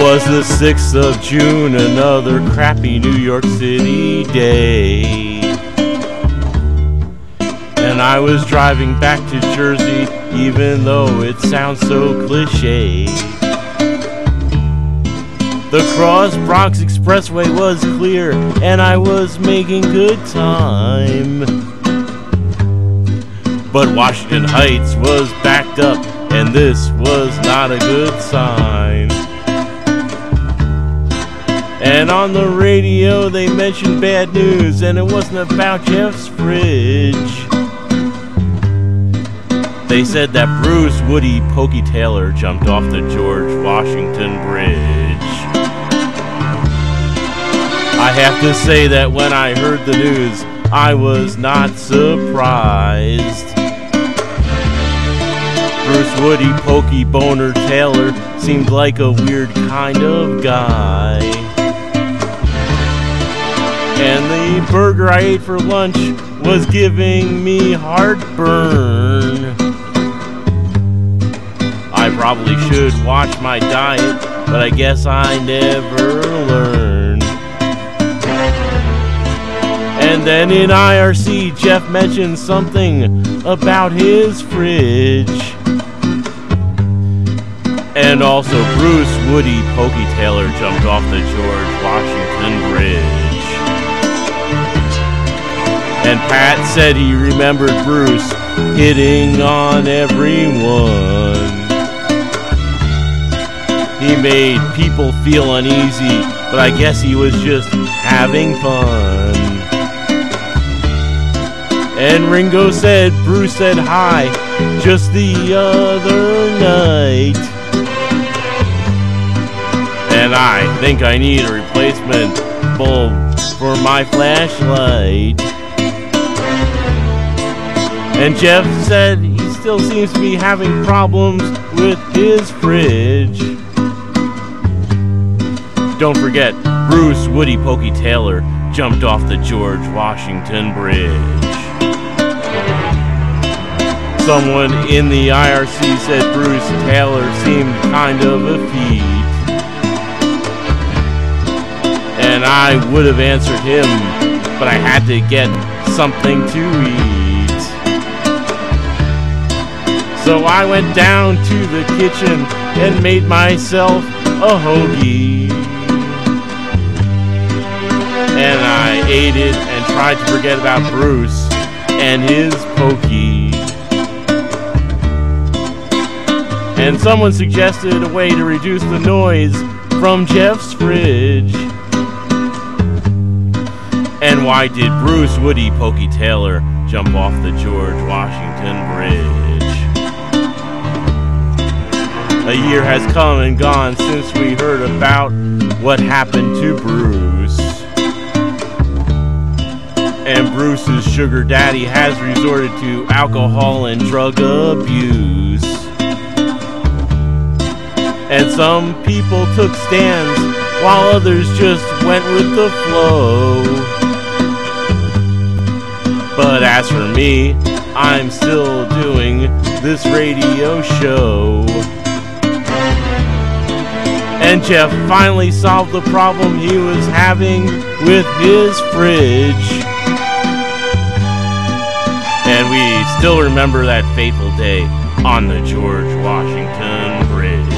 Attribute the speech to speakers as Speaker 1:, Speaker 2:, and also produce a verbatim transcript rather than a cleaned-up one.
Speaker 1: was the sixth of June, another crappy New York City day. And I was driving back to Jersey, even though it sounds so cliche. The Cross Bronx Expressway was clear, and I was making good time. But Washington Heights was backed up, and this was not a good sign. And on the radio they mentioned bad news, and it wasn't about Jeff's fridge. They said that Bruce Woody Pokey Taylor jumped off the George Washington Bridge. I have to say that when I heard the news, I was not surprised. Bruce Woody Pokey Boner Taylor seemed like a weird kind of guy. And the burger I ate for lunch was giving me heartburn. I probably should watch my diet, but I guess I never learned. And then in I R C, Jeff mentioned something about his fridge. And also Bruce Woody Pokey Taylor jumped off the George Washington Bridge. And Pat said he remembered Bruce hitting on everyone. He made people feel uneasy, but I guess he was just having fun. And Ringo said Bruce said hi just the other night. And I think I need a replacement bulb for my flashlight. And Jeff said he still seems to be having problems with his fridge. Don't forget, Bruce Woody Pokey Taylor jumped off the George Washington Bridge. Someone in the I R C said Bruce Taylor seemed kind of effete. And I would have answered him, but I had to get something to eat. So I went down to the kitchen and made myself a hoagie. And I ate it and tried to forget about Bruce and his pokey. And someone suggested a way to reduce the noise from Jeff's fridge. And why did Bruce Woody Pokey Taylor jump off the George Washington Bridge? A year has come and gone since we heard about what happened to Bruce. And Bruce's sugar daddy has resorted to alcohol and drug abuse. And some people took stands while others just went with the flow. But as for me, I'm still doing this radio show. And Jeff finally solved the problem he was having with his fridge. And we still remember that fateful day on the George Washington Bridge.